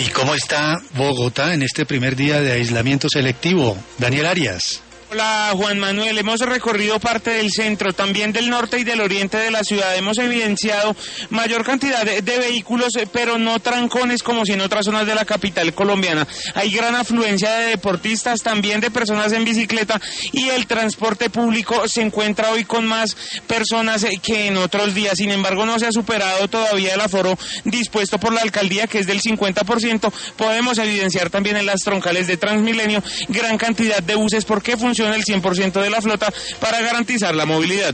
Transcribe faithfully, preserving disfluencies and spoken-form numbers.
¿Y cómo está Bogotá en este primer día de aislamiento selectivo? Daniel Arias. Hola Juan Manuel, hemos recorrido parte del centro, también del norte y del oriente de la ciudad. Hemos evidenciado mayor cantidad de, de vehículos, pero no trancones como si en otras zonas de la capital colombiana. Hay gran afluencia de deportistas, también de personas en bicicleta, y el transporte público se encuentra hoy con más personas que en otros días. Sin embargo, no se ha superado todavía el aforo dispuesto por la alcaldía, que es del cincuenta por ciento. Podemos evidenciar también en las troncales de Transmilenio gran cantidad de buses porque funciona el cien por ciento de la flota para garantizar la movilidad.